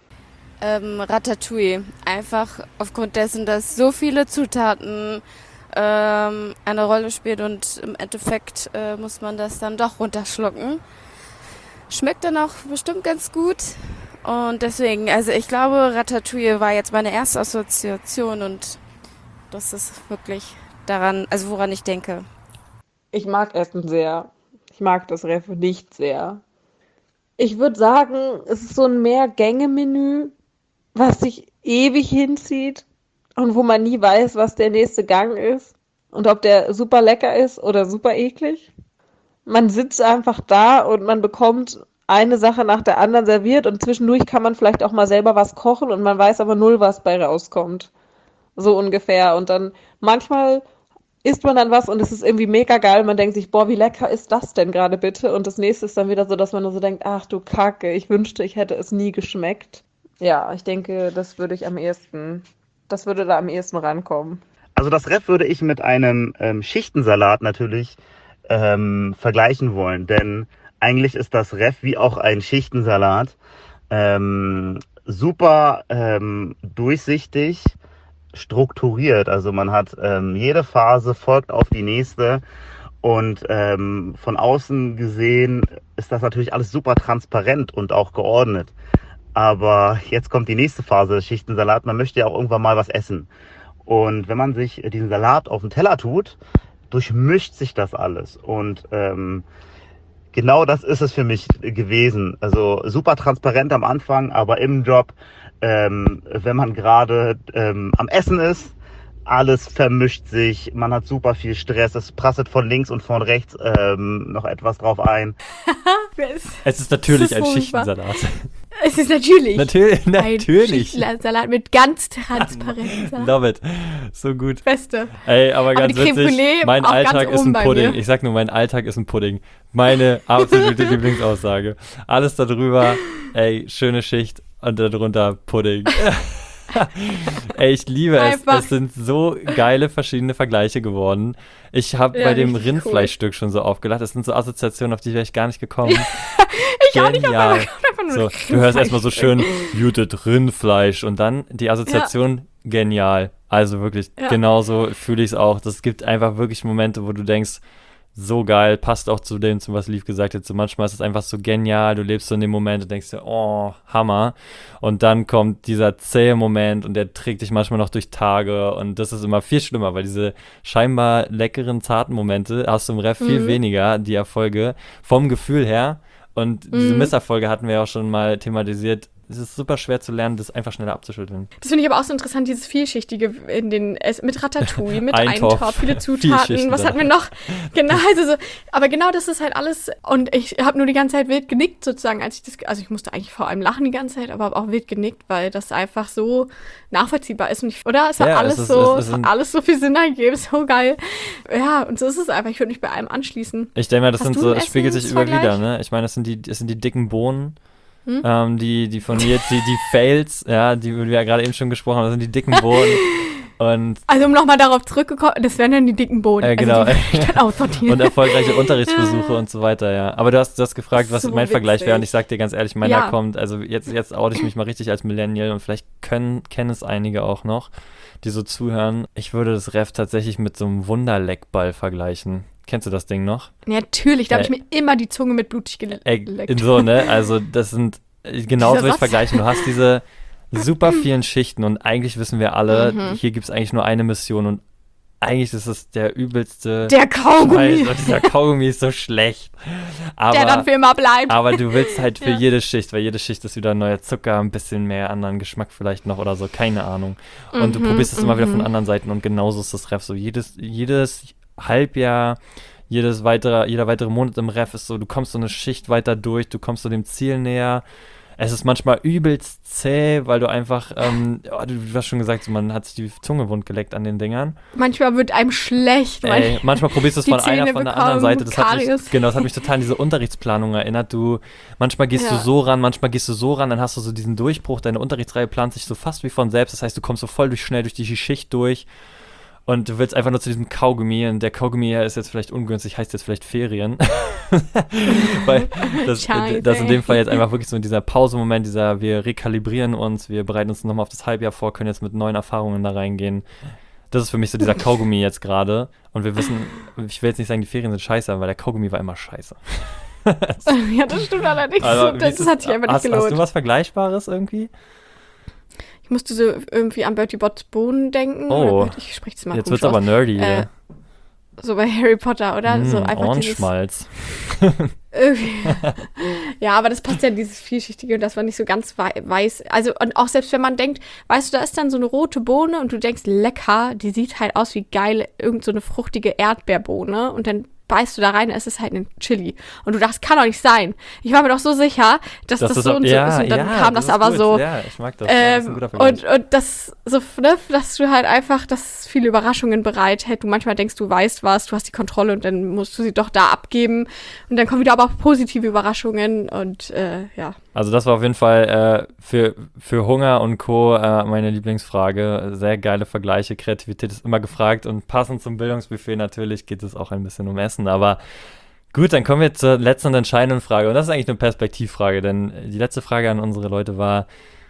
Speaker 9: Ratatouille. Einfach aufgrund dessen, dass so viele Zutaten eine Rolle spielen und im Endeffekt muss man das dann doch runterschlucken. Schmeckt dann auch bestimmt ganz gut. Und deswegen, also ich glaube, Ratatouille war jetzt meine erste Assoziation und das ist wirklich daran, also woran ich denke.
Speaker 3: Ich mag Essen sehr. Ich mag das Ref nicht sehr. Ich würde sagen, es ist so ein Mehrgänge-Menü, was sich ewig hinzieht und wo man nie weiß, was der nächste Gang ist und ob der super lecker ist oder super eklig. Man sitzt einfach da und man bekommt eine Sache nach der anderen serviert und zwischendurch kann man vielleicht auch mal selber was kochen und man weiß aber null, was bei rauskommt. So ungefähr. Und dann manchmal isst man dann was und es ist irgendwie mega geil. Man denkt sich, boah, wie lecker ist das denn gerade bitte? Und das nächste ist dann wieder so, dass man nur so denkt, ach du Kacke, ich wünschte, ich hätte es nie geschmeckt. Ja, ich denke, das würde da am ehesten rankommen.
Speaker 4: Also das Ref würde ich mit einem Schichtensalat natürlich vergleichen wollen, denn eigentlich ist das Ref wie auch ein Schichtensalat super durchsichtig strukturiert. Also man hat jede Phase folgt auf die nächste und von außen gesehen ist das natürlich alles super transparent und auch geordnet. Aber jetzt kommt die nächste Phase des Schichtensalat. Man möchte ja auch irgendwann mal was essen. Und wenn man sich diesen Salat auf den Teller tut, durchmischt sich das alles. Und genau das ist es für mich gewesen. Also super transparent am Anfang, aber im Job, wenn man gerade am Essen ist, alles vermischt sich, man hat super viel Stress, es prasselt von links und von rechts noch etwas drauf ein.
Speaker 1: Es ist natürlich ein Schichtensalat.
Speaker 2: Es ist natürlich.
Speaker 1: Natürlich.
Speaker 2: Ein Schichtensalat mit ganz transparenter.
Speaker 1: Love it. So gut.
Speaker 2: Beste.
Speaker 1: Ey, aber ganz
Speaker 2: die Creme
Speaker 1: witzig,
Speaker 2: Brûlée
Speaker 1: mein
Speaker 2: auch
Speaker 1: Alltag
Speaker 2: ganz
Speaker 1: ist ein
Speaker 2: oben bei
Speaker 1: Pudding.
Speaker 2: mir.
Speaker 1: Ich sag nur, mein Alltag ist ein Pudding. Meine absolute Lieblingsaussage. Alles darüber, ey, schöne Schicht und darunter Pudding. Ey, ich liebe es.
Speaker 2: Einfach.
Speaker 1: Es sind so geile verschiedene Vergleiche geworden. Ich habe bei dem
Speaker 2: richtig
Speaker 1: Rindfleischstück schon so aufgelacht. Das sind so Assoziationen, auf die wäre ich gar nicht gekommen.
Speaker 2: Ich auch nicht, aber
Speaker 1: Genial.
Speaker 2: einfach nur
Speaker 1: So, du hörst erstmal so schön Muted Rindfleisch und dann die Assoziation genial. Also wirklich, genauso fühle ich es auch. Das gibt einfach wirklich Momente, wo du denkst, so geil, passt auch zu dem, was Liv gesagt hat. So manchmal ist es einfach so genial, du lebst so in dem Moment und denkst dir, oh, Hammer. Und dann kommt dieser zähe Moment und der trägt dich manchmal noch durch Tage und das ist immer viel schlimmer, weil diese scheinbar leckeren, zarten Momente hast du im Ref viel weniger, die Erfolge vom Gefühl her. Und diese Misserfolge hatten wir ja auch schon mal thematisiert, es ist super schwer zu lernen, das einfach schneller abzuschütteln.
Speaker 2: Das finde ich aber auch so interessant, dieses Vielschichtige mit Ratatouille, mit
Speaker 1: Eintopf,
Speaker 2: Eintopf, viele
Speaker 1: viel
Speaker 2: Zutaten,
Speaker 1: Schichten
Speaker 2: was
Speaker 1: drin.
Speaker 2: hatten wir noch? Genau, also so, aber genau das ist halt alles und ich habe nur die ganze Zeit wild genickt sozusagen, also ich musste eigentlich vor allem lachen die ganze Zeit, aber auch wild genickt, weil das einfach so nachvollziehbar ist und oder? Es hat alles so viel Sinn ergeben, so geil. Ja, und so ist es einfach, ich würde mich bei allem anschließen.
Speaker 1: Ich denke mal, das
Speaker 2: Hast
Speaker 1: sind
Speaker 2: du
Speaker 1: so,
Speaker 2: einen
Speaker 1: es spiegelt sich immer
Speaker 2: Essensvergleich?
Speaker 1: wieder, ne? Ich meine, das sind die dicken Bohnen, die von mir, die Fails, ja, die wir ja gerade eben schon gesprochen haben, das sind die dicken Bohnen. Und
Speaker 2: Also um nochmal darauf zurückzukommen, das wären dann die dicken Bohnen.
Speaker 1: genau.
Speaker 2: Also die ich dann aussortieren.
Speaker 1: Und erfolgreiche Unterrichtsbesuche und so weiter, ja. Aber du hast gefragt, was
Speaker 2: So
Speaker 1: mein Vergleich wäre, und
Speaker 2: witzig.
Speaker 1: ich sag dir ganz ehrlich, meiner
Speaker 2: Ja.
Speaker 1: kommt, also jetzt oute ich mich mal richtig als Millennial und vielleicht kennen es einige auch noch, die so zuhören. Ich würde das Ref tatsächlich mit so einem Wunderleckball vergleichen. Kennst du das Ding noch?
Speaker 2: Natürlich, da habe ich mir immer die Zunge mit blutig geleckt.
Speaker 1: So, ne? Also das sind, genauso würde ich
Speaker 2: Satz.
Speaker 1: vergleichen. Du hast diese super vielen Schichten und eigentlich wissen wir alle, hier gibt es eigentlich nur eine Mission und eigentlich ist es der übelste
Speaker 2: Der Kaugummi.
Speaker 1: Scheiß und dieser Kaugummi ist so schlecht. Aber,
Speaker 2: Der dann für immer bleibt.
Speaker 1: aber du willst halt für
Speaker 2: Ja.
Speaker 1: jede Schicht, weil jede Schicht ist wieder ein neuer Zucker, ein bisschen mehr anderen Geschmack vielleicht noch oder so, keine Ahnung. Und du probierst es immer wieder von anderen Seiten und genauso ist das Ref so. Jedes Halbjahr, jeder weitere Monat im Ref ist so, du kommst so eine Schicht weiter durch, du kommst so dem Ziel näher. Es ist manchmal übelst zäh, weil du einfach, du hast schon gesagt, so, man hat sich die Zunge wund geleckt an den Dingern.
Speaker 2: Manchmal wird einem schlecht.
Speaker 1: Manchmal probierst du es
Speaker 2: die
Speaker 1: von einer,
Speaker 2: Zähne
Speaker 1: von der anderen Seite.
Speaker 2: bekommen
Speaker 1: Das hat mich total an diese Unterrichtsplanung erinnert. Manchmal gehst du so ran, manchmal gehst du so ran, dann hast du so diesen Durchbruch, deine Unterrichtsreihe plant sich so fast wie von selbst. Das heißt, du kommst so voll schnell durch die Schicht durch. Und du willst einfach nur zu diesem Kaugummi. Und der Kaugummi ist jetzt vielleicht ungünstig, heißt jetzt vielleicht Ferien. Weil das in dem Fall jetzt einfach wirklich so dieser Pausemoment, wir rekalibrieren uns, wir bereiten uns nochmal auf das Halbjahr vor, können jetzt mit neuen Erfahrungen da reingehen. Das ist für mich so dieser Kaugummi jetzt gerade. Und wir wissen, ich will jetzt nicht sagen, die Ferien sind scheiße, weil der Kaugummi war immer scheiße.
Speaker 2: Ja, das stimmt allerdings.
Speaker 1: Also,
Speaker 2: das hat sich einfach nicht gelohnt.
Speaker 1: Hast du was Vergleichbares irgendwie?
Speaker 2: Ich musste so irgendwie an Bertie Botts Bohnen denken.
Speaker 1: Oh,
Speaker 2: ich spreche es mal
Speaker 1: jetzt
Speaker 2: komisch
Speaker 1: wird's aber
Speaker 2: aus.
Speaker 1: nerdy hier.
Speaker 2: So bei Harry Potter, oder? So einfach
Speaker 1: Ohrenschmalz.
Speaker 2: Ja, aber das passt ja in dieses Vielschichtige und das war nicht so ganz weiß. Also, und auch selbst wenn man denkt, weißt du, da ist dann so eine rote Bohne und du denkst, lecker, die sieht halt aus wie geil, irgend so eine fruchtige Erdbeerbohne und dann beißt du da rein, es ist halt ein Chili. Und du dachtest, kann doch nicht sein. Ich war mir doch so sicher, dass das so und so ist. Und dann kam das aber
Speaker 1: gut.
Speaker 2: so.
Speaker 1: Ja, ich mag das. Das ist ein guter Vergleich.
Speaker 2: Und das so, ne, dass du halt einfach, dass viele Überraschungen bereithält. Du manchmal denkst, du weißt was, du hast die Kontrolle und dann musst du sie doch da abgeben. Und dann kommen wieder aber auch positive Überraschungen und ja.
Speaker 1: Also das war auf jeden Fall für Hunger und Co. Meine Lieblingsfrage. Sehr geile Vergleiche. Kreativität ist immer gefragt und passend zum Bildungsbuffet natürlich geht es auch ein bisschen um Essen. Aber gut, dann kommen wir zur letzten und entscheidenden Frage. Und das ist eigentlich eine Perspektivfrage, denn die letzte Frage an unsere Leute war,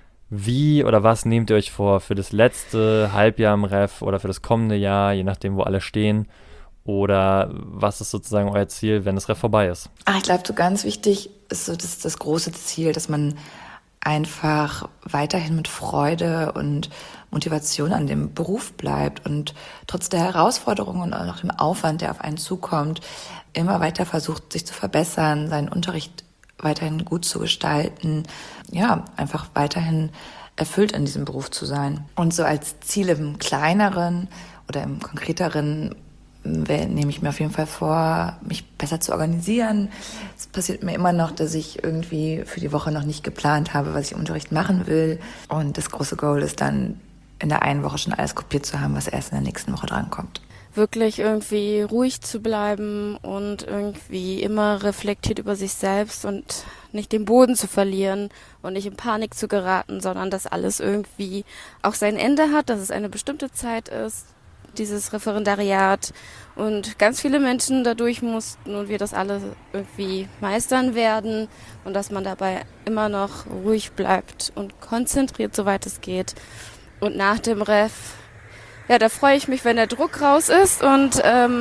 Speaker 1: wie oder was nehmt ihr euch vor für das letzte Halbjahr im Ref oder für das kommende Jahr, je nachdem, wo alle stehen? Oder was ist sozusagen euer Ziel, wenn das Ref vorbei ist?
Speaker 10: Ich glaube, so ganz wichtig ist so das große Ziel, dass man einfach weiterhin mit Freude und Motivation an dem Beruf bleibt und trotz der Herausforderungen und auch dem Aufwand, der auf einen zukommt, immer weiter versucht, sich zu verbessern, seinen Unterricht weiterhin gut zu gestalten, ja, einfach weiterhin erfüllt in diesem Beruf zu sein. Und so als Ziel im Kleineren oder im Konkreteren nehme ich mir auf jeden Fall vor, mich besser zu organisieren. Es passiert mir immer noch, dass ich irgendwie für die Woche noch nicht geplant habe, was ich im Unterricht machen will. Und das große Goal ist dann, in der einen Woche schon alles kopiert zu haben, was erst in der nächsten Woche drankommt.
Speaker 9: Wirklich irgendwie ruhig zu bleiben und irgendwie immer reflektiert über sich selbst und nicht den Boden zu verlieren und nicht in Panik zu geraten, sondern dass alles irgendwie auch sein Ende hat, dass es eine bestimmte Zeit ist, dieses Referendariat und ganz viele Menschen dadurch mussten und wir das alle irgendwie meistern werden und dass man dabei immer noch ruhig bleibt und konzentriert, soweit es geht. Und nach dem Ref, ja, da freue ich mich, wenn der Druck raus ist und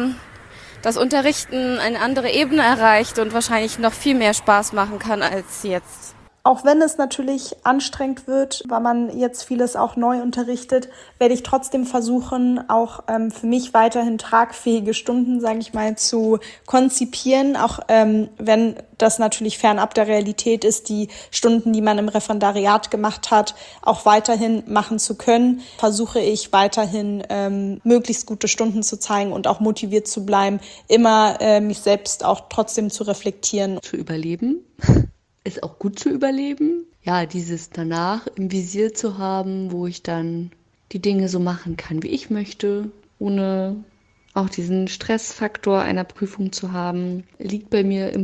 Speaker 9: das Unterrichten eine andere Ebene erreicht und wahrscheinlich noch viel mehr Spaß machen kann als jetzt.
Speaker 5: Auch wenn es natürlich anstrengend wird, weil man jetzt vieles auch neu unterrichtet, werde ich trotzdem versuchen, auch für mich weiterhin tragfähige Stunden, sage ich mal, zu konzipieren, auch wenn das natürlich fernab der Realität ist, die Stunden, die man im Referendariat gemacht hat, auch weiterhin machen zu können, versuche ich weiterhin möglichst gute Stunden zu zeigen und auch motiviert zu bleiben, immer mich selbst auch trotzdem zu reflektieren.
Speaker 7: Zu überleben, ist auch gut zu überleben. Ja, dieses danach im Visier zu haben, wo ich dann die Dinge so machen kann, wie ich möchte, ohne auch diesen Stressfaktor einer Prüfung zu haben, liegt bei mir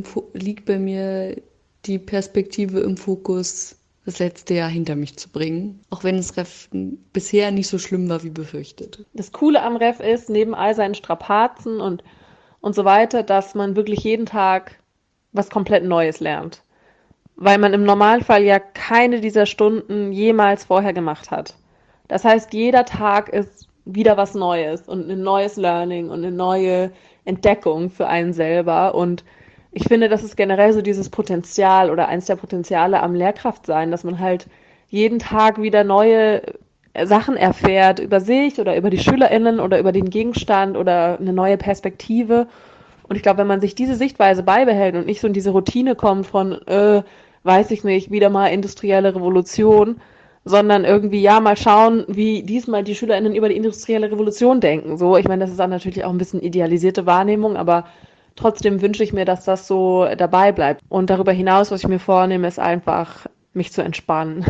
Speaker 7: die Perspektive im Fokus, das letzte Jahr hinter mich zu bringen, auch wenn das Ref bisher nicht so schlimm war wie befürchtet.
Speaker 3: Das Coole am Ref ist, neben all seinen Strapazen und so weiter, dass man wirklich jeden Tag was komplett Neues lernt. Weil man im Normalfall ja keine dieser Stunden jemals vorher gemacht hat. Das heißt, jeder Tag ist wieder was Neues und ein neues Learning und eine neue Entdeckung für einen selber. Und ich finde, das ist generell so dieses Potenzial oder eins der Potenziale am Lehrkraftsein, dass man halt jeden Tag wieder neue Sachen erfährt über sich oder über die SchülerInnen oder über den Gegenstand oder eine neue Perspektive. Und ich glaube, wenn man sich diese Sichtweise beibehält und nicht so in diese Routine kommt von, weiß ich nicht, wieder mal industrielle Revolution, sondern irgendwie, ja, mal schauen, wie diesmal die SchülerInnen über die industrielle Revolution denken. So, ich meine, das ist dann natürlich auch ein bisschen idealisierte Wahrnehmung, aber trotzdem wünsche ich mir, dass das so dabei bleibt. Und darüber hinaus, was ich mir vornehme, ist einfach, mich zu entspannen.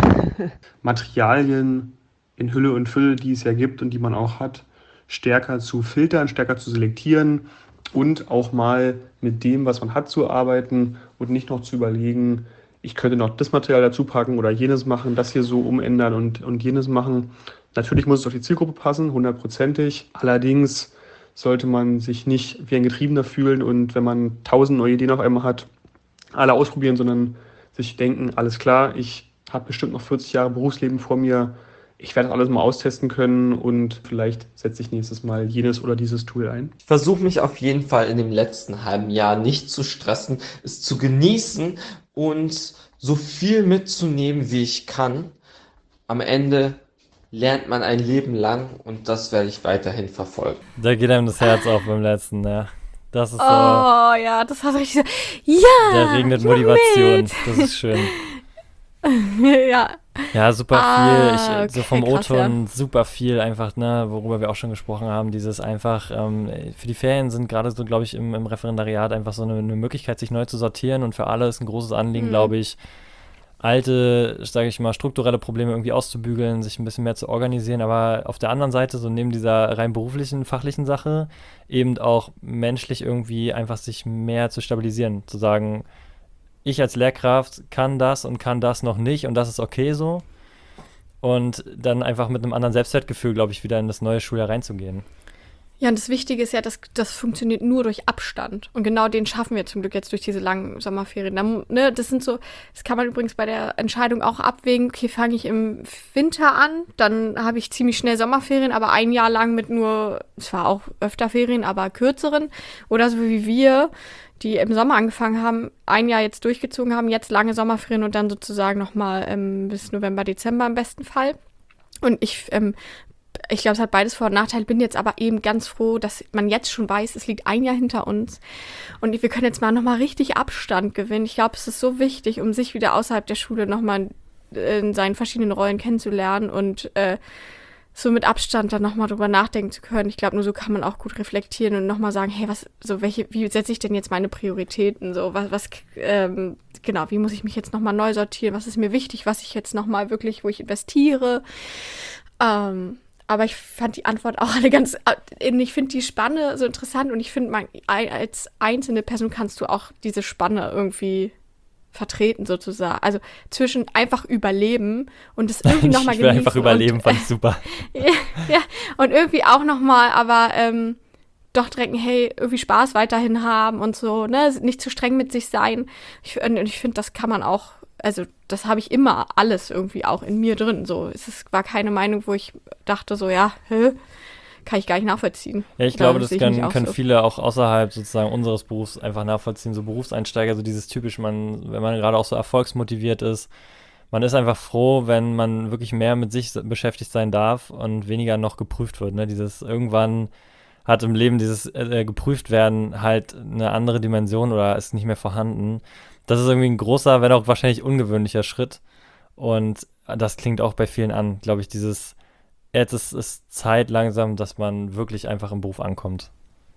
Speaker 6: Materialien in Hülle und Fülle, die es ja gibt und die man auch hat, stärker zu filtern, stärker zu selektieren und auch mal mit dem, was man hat, zu arbeiten und nicht noch zu überlegen, ich könnte noch das Material dazu packen oder jenes machen, das hier so umändern und jenes machen. Natürlich muss es auf die Zielgruppe passen, 100%. Allerdings sollte man sich nicht wie ein Getriebener fühlen und wenn man 1000 neue Ideen auf einmal hat, alle ausprobieren, sondern sich denken, alles klar, ich habe bestimmt noch 40 Jahre Berufsleben vor mir, ich werde das alles mal austesten können und vielleicht setze ich nächstes Mal jenes oder dieses Tool ein.
Speaker 8: Ich versuche mich auf jeden Fall in dem letzten halben Jahr nicht zu stressen, es zu genießen und so viel mitzunehmen, wie ich kann. Am Ende lernt man ein Leben lang und das werde ich weiterhin verfolgen.
Speaker 1: Da geht einem das Herz auf beim letzten, ja. Das ist so.
Speaker 2: Oh ja, das war so richtig so. Ja!
Speaker 1: Da regnet Motivation. Das ist schön.
Speaker 2: Ja.
Speaker 1: Ja, super viel.
Speaker 2: Okay,
Speaker 1: so vom
Speaker 2: krass,
Speaker 1: O-Ton super viel einfach, ne, worüber wir auch schon gesprochen haben. Dieses einfach, für die Ferien sind gerade so, glaube ich, im Referendariat einfach so eine Möglichkeit, sich neu zu sortieren und für alle ist ein großes Anliegen, glaube ich, alte, sage ich mal, strukturelle Probleme irgendwie auszubügeln, sich ein bisschen mehr zu organisieren, aber auf der anderen Seite, so neben dieser rein beruflichen, fachlichen Sache, eben auch menschlich irgendwie einfach sich mehr zu stabilisieren, zu sagen, ich als Lehrkraft kann das und kann das noch nicht und das ist okay so. Und dann einfach mit einem anderen Selbstwertgefühl, glaube ich, wieder in das neue Schuljahr reinzugehen.
Speaker 2: Ja, und das Wichtige ist ja, dass das funktioniert nur durch Abstand. Und genau den schaffen wir zum Glück jetzt durch diese langen Sommerferien. Das sind so, das kann man übrigens bei der Entscheidung auch abwägen. Okay, fange ich im Winter an, dann habe ich ziemlich schnell Sommerferien, aber ein Jahr lang mit nur, zwar auch öfter Ferien, aber kürzeren. Oder so wie wir, die im Sommer angefangen haben, ein Jahr jetzt durchgezogen haben, jetzt lange Sommerferien und dann sozusagen nochmal bis November, Dezember im besten Fall. Und ich glaube, es hat beides Vor- und Nachteile. Bin jetzt aber eben ganz froh, dass man jetzt schon weiß, es liegt ein Jahr hinter uns. Und wir können jetzt mal nochmal richtig Abstand gewinnen. Ich glaube, es ist so wichtig, um sich wieder außerhalb der Schule nochmal in seinen verschiedenen Rollen kennenzulernen und so mit Abstand dann nochmal drüber nachdenken zu können. Ich glaube, nur so kann man auch gut reflektieren und nochmal sagen, hey, wie setze ich denn jetzt meine Prioritäten? So, genau, wie muss ich mich jetzt nochmal neu sortieren? Was ist mir wichtig, was ich jetzt nochmal wirklich, wo ich investiere? Aber ich fand die Antwort auch alle ich finde die Spanne so interessant und ich finde, als einzelne Person kannst du auch diese Spanne irgendwie vertreten sozusagen. Also zwischen einfach überleben und das irgendwie nochmal genießen.
Speaker 1: Ich will einfach überleben, fand ich super.
Speaker 2: Ja, und irgendwie auch nochmal, aber doch direkt, hey, irgendwie Spaß weiterhin haben und so, ne, nicht zu streng mit sich sein. Ich finde, das kann man auch, also das habe ich immer alles irgendwie auch in mir drin. So, war keine Meinung, wo ich dachte so, ja, kann ich gar nicht nachvollziehen.
Speaker 1: Ja, ich glaube, das
Speaker 2: sehe ich nicht auch
Speaker 1: können
Speaker 2: so.
Speaker 1: viele auch außerhalb sozusagen unseres Berufs einfach nachvollziehen, so Berufseinsteiger, so dieses typisch, wenn man gerade auch so erfolgsmotiviert ist, man ist einfach froh, wenn man wirklich mehr mit sich beschäftigt sein darf und weniger noch geprüft wird, ne? Dieses irgendwann hat im Leben dieses geprüft werden halt eine andere Dimension oder ist nicht mehr vorhanden. Das ist irgendwie ein großer, wenn auch wahrscheinlich ungewöhnlicher Schritt und das klingt auch bei vielen an, glaube ich, jetzt ist es Zeit langsam, dass man wirklich einfach im Beruf ankommt.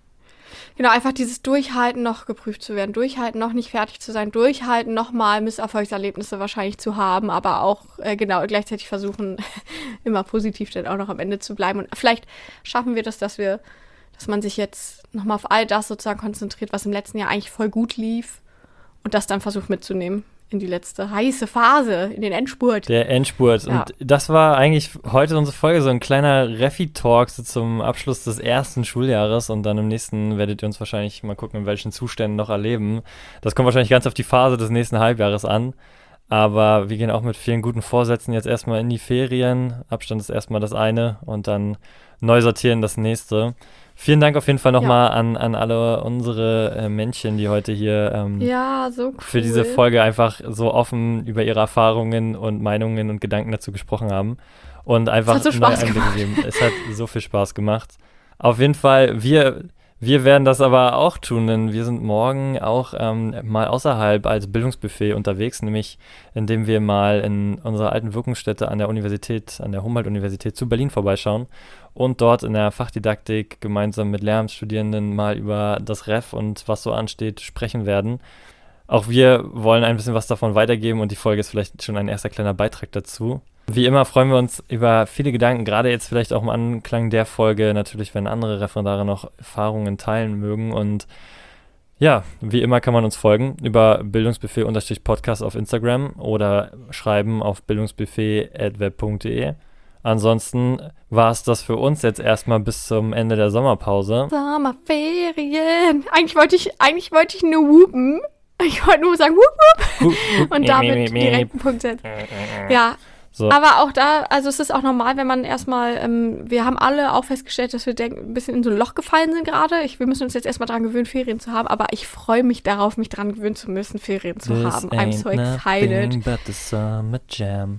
Speaker 2: Genau, einfach dieses Durchhalten, noch geprüft zu werden, durchhalten, noch nicht fertig zu sein, durchhalten, nochmal Misserfolgserlebnisse wahrscheinlich zu haben, aber auch genau gleichzeitig versuchen, immer positiv dann auch noch am Ende zu bleiben. Und vielleicht schaffen wir das, dass man sich jetzt nochmal auf all das sozusagen konzentriert, was im letzten Jahr eigentlich voll gut lief und das dann versucht mitzunehmen in die letzte heiße Phase, in den Endspurt.
Speaker 1: Der Endspurt.
Speaker 2: Ja.
Speaker 1: Und das war eigentlich heute unsere Folge, so ein kleiner Refi-Talk so zum Abschluss des ersten Schuljahres und dann im nächsten werdet ihr uns wahrscheinlich mal gucken, in welchen Zuständen noch erleben. Das kommt wahrscheinlich ganz auf die Phase des nächsten Halbjahres an. Aber wir gehen auch mit vielen guten Vorsätzen jetzt erstmal in die Ferien. Abstand ist erstmal das eine und dann neu sortieren das nächste. Vielen Dank auf jeden Fall nochmal an alle unsere Männchen, die heute hier
Speaker 2: so cool.
Speaker 1: für diese Folge einfach so offen über ihre Erfahrungen und Meinungen und Gedanken dazu gesprochen haben und einfach
Speaker 2: es hat so Spaß
Speaker 1: Einblick
Speaker 2: gemacht.
Speaker 1: gegeben. Es hat so viel Spaß gemacht. Auf jeden Fall, wir werden das aber auch tun, denn wir sind morgen auch mal außerhalb als Bildungsbuffet unterwegs, nämlich indem wir mal in unserer alten Wirkungsstätte an der Universität, an der Humboldt-Universität zu Berlin vorbeischauen und dort in der Fachdidaktik gemeinsam mit Lehramtsstudierenden mal über das Ref und was so ansteht sprechen werden. Auch wir wollen ein bisschen was davon weitergeben und die Folge ist vielleicht schon ein erster kleiner Beitrag dazu. Wie immer freuen wir uns über viele Gedanken, gerade jetzt vielleicht auch im Anklang der Folge, natürlich, wenn andere Referendare noch Erfahrungen teilen mögen. Und ja, wie immer kann man uns folgen über bildungsbuffet_podcast auf Instagram oder schreiben auf bildungsbuffet@web.de. Ansonsten war es das für uns jetzt erstmal bis zum Ende der Sommerpause.
Speaker 2: Sommerferien. Eigentlich wollte ich nur whoopen. Ich wollte nur sagen whoop whoop und damit direkt einen Punkt setzen. Ja.
Speaker 1: So.
Speaker 2: Aber auch da, also es ist auch normal, wenn man erstmal, wir haben alle auch festgestellt, dass wir ein bisschen in so ein Loch gefallen sind gerade. Wir müssen uns jetzt erstmal dran gewöhnen, Ferien zu haben, aber ich freue mich darauf, mich dran gewöhnen zu müssen, Ferien zu haben. I'm so excited.
Speaker 1: But the summer jam.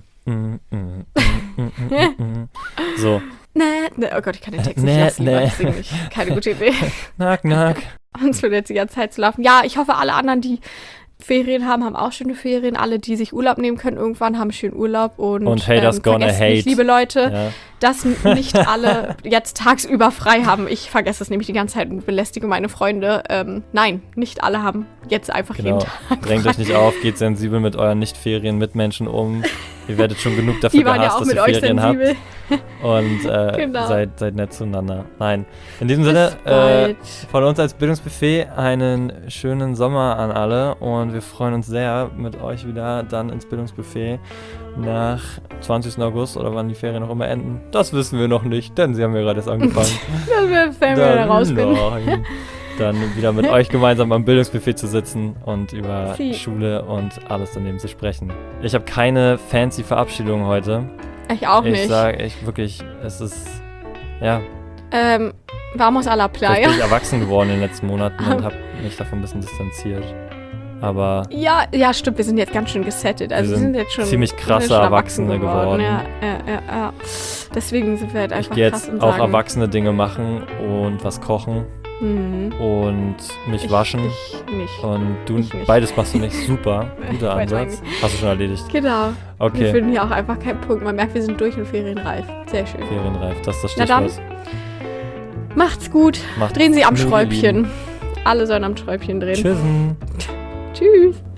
Speaker 1: So.
Speaker 2: Oh Gott, ich kann den Text nicht lassen, weil ich singe nicht. Keine gute Idee.
Speaker 1: Knock, knock.
Speaker 2: Uns wird jetzt die ganze Zeit zu laufen. Ja, ich hoffe, alle anderen, die Ferien haben auch schöne Ferien. Alle, die sich Urlaub nehmen können, irgendwann haben schönen Urlaub. Und
Speaker 1: haters gonna hate.
Speaker 2: Nicht, liebe Leute,
Speaker 1: Ja.
Speaker 2: dass nicht alle jetzt tagsüber frei haben. Ich vergesse es nämlich die ganze Zeit und belästige meine Freunde. Nein, nicht alle haben jetzt einfach jeden Tag
Speaker 1: Drängt
Speaker 2: frei.
Speaker 1: euch nicht auf, geht sensibel mit euren Nicht-Ferien-Mitmenschen Ihr werdet schon genug dafür
Speaker 2: Die waren ja
Speaker 1: gehasst,
Speaker 2: auch
Speaker 1: dass
Speaker 2: mit
Speaker 1: ihr
Speaker 2: euch
Speaker 1: Ferien
Speaker 2: sensibel.
Speaker 1: habt. Und
Speaker 2: Genau.
Speaker 1: seid nett zueinander. Nein. In diesem Sinne,
Speaker 2: bald.
Speaker 1: von uns als Bildungsbuffet einen schönen Sommer an alle. Und wir freuen uns sehr, mit euch wieder dann ins Bildungsbuffet nach 20. August oder wann die Ferien noch immer enden. Das wissen wir noch nicht, denn sie haben ja gerade erst angefangen.
Speaker 2: Wenn wir da rausfinden.
Speaker 1: Dann wieder mit euch gemeinsam am Bildungsbuffet zu sitzen und über
Speaker 2: Sie.
Speaker 1: Schule und alles daneben zu sprechen. Ich habe keine fancy Verabschiedung heute.
Speaker 2: Ich auch nicht.
Speaker 1: Ich sage wirklich, es ist, ja,
Speaker 2: Vamos a la
Speaker 1: vielleicht
Speaker 2: playa.
Speaker 1: bin ich erwachsen geworden in den letzten Monaten und habe mich davon ein bisschen distanziert. Aber
Speaker 2: Ja, stimmt, wir sind jetzt ganz schön gesettet. Also
Speaker 1: Wir
Speaker 2: wir
Speaker 1: sind
Speaker 2: sind jetzt schon
Speaker 1: ziemlich krasse
Speaker 2: wir sind schon
Speaker 1: Erwachsene geworden.
Speaker 2: Ja. Deswegen sind wir halt
Speaker 1: ich
Speaker 2: einfach
Speaker 1: gehe
Speaker 2: krass
Speaker 1: jetzt
Speaker 2: und
Speaker 1: auch
Speaker 2: sagen,
Speaker 1: erwachsene Dinge machen und was kochen und mich waschen.
Speaker 2: Ich nicht.
Speaker 1: Und du,
Speaker 2: Ich nicht.
Speaker 1: beides machst du nicht. Super, guter
Speaker 2: Beides
Speaker 1: Ansatz.
Speaker 2: eigentlich.
Speaker 1: Hast du schon erledigt.
Speaker 2: Genau. Wir
Speaker 1: Okay,
Speaker 2: finden hier auch einfach keinen Punkt. Man merkt, wir sind durch und ferienreif. Sehr schön.
Speaker 1: Ferienreif, das ist das
Speaker 2: Na dann,
Speaker 1: Stichwort.
Speaker 2: Macht's gut.
Speaker 1: Macht's
Speaker 2: Drehen Sie am
Speaker 1: gut, ihr
Speaker 2: Schräubchen.
Speaker 1: Lieben.
Speaker 2: Alle sollen am Schräubchen drehen.
Speaker 1: Tschüssen.
Speaker 2: Tschüss.